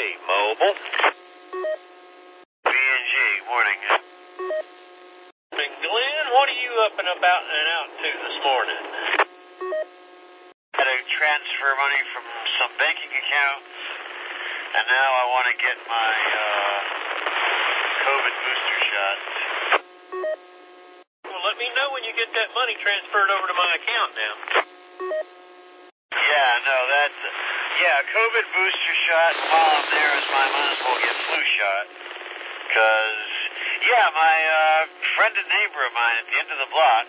Mobile. B&G, morning. And Glenn, what are you up and about and out to this morning? Had to transfer money from some banking account, and now I want to get my COVID booster shot. Well, let me know when you get that money transferred over to my account now. COVID booster shot. While I'm there, I might as well get flu shot. Because, my friend and neighbor of mine at the end of the block,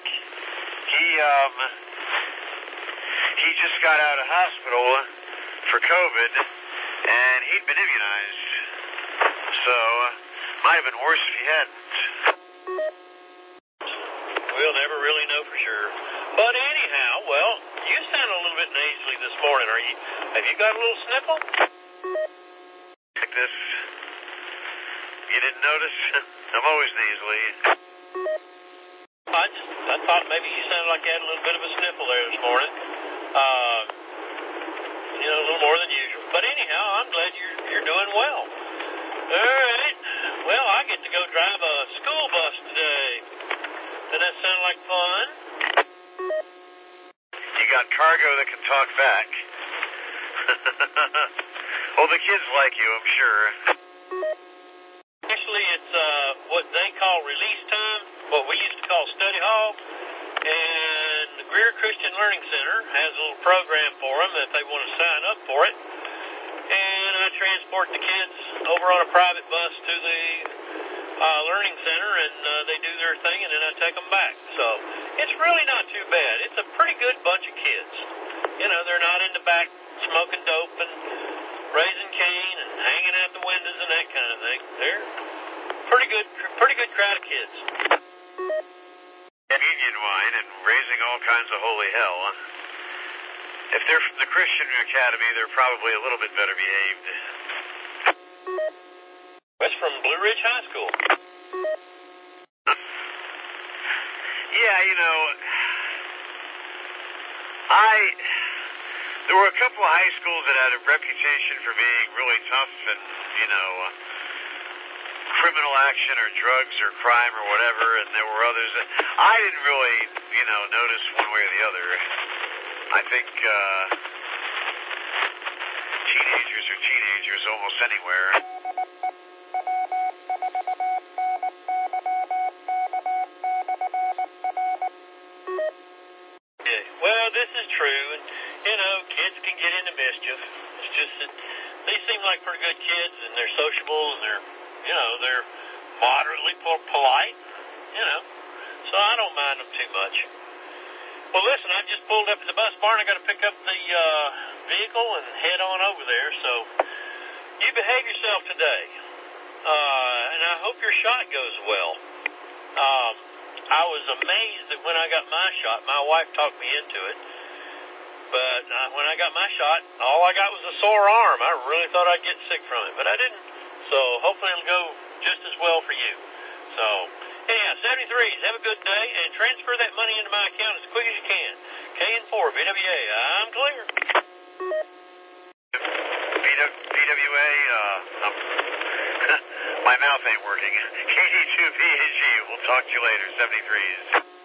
he just got out of hospital for COVID, and he'd been immunized. So, might have been worse if he hadn't. We'll never really know for sure. But anyhow, well, you sound a little bit nasally this morning. Have you got a little sniffle? Like this. You didn't notice? I'm always nasally. I thought maybe you sounded like you had a little bit of a sniffle there this morning. A little more than usual. But anyhow, I'm glad you're doing well. All right. Well, I get to go drive a school bus today. Does that sound like fun? You got cargo that can talk back. Well, the kids like you, I'm sure. Actually, it's what they call release time, what we used to call study hall. And the Greer Christian Learning Center has a little program for them if they want to sign up for it. And I transport the kids over on a private bus to the learning center, and they do their thing, and then I take them back. So it's really not too bad. It's a pretty good bunch of kids. They're not in the back smoking dope and raising cane and hanging out the windows and that kind of thing. They're pretty good crowd of kids. Union wine and raising all kinds of holy hell. If they're from the Christian Academy, they're probably a little bit better behaved. That's from Blue Ridge High School. There were a couple of high schools that had a reputation for being really tough and, criminal action or drugs or crime or whatever, and there were others that I didn't really, notice one way or the other. I think teenagers are teenagers almost anywhere. Yeah, well, this is true, and, kids can get into mischief. It's just that they seem like pretty good kids, and they're sociable, and they're moderately polite, so I don't mind them too much. Well, listen, I just pulled up at the bus barn. I got to pick up the vehicle and head on over there, so you behave yourself today, and I hope your shot goes well. I was amazed that when I got my shot, my wife talked me into it, but when I got my shot, all I got was a sore arm. I really thought I'd get sick from it, but I didn't. So hopefully it'll go just as well for you. So, anyhow, 73s, have a good day, and transfer that money into my account as quick as you can. KN4, BWA, I'm clear. BWA, my mouth ain't working. KD2 BAG, we'll talk to you later, 73s.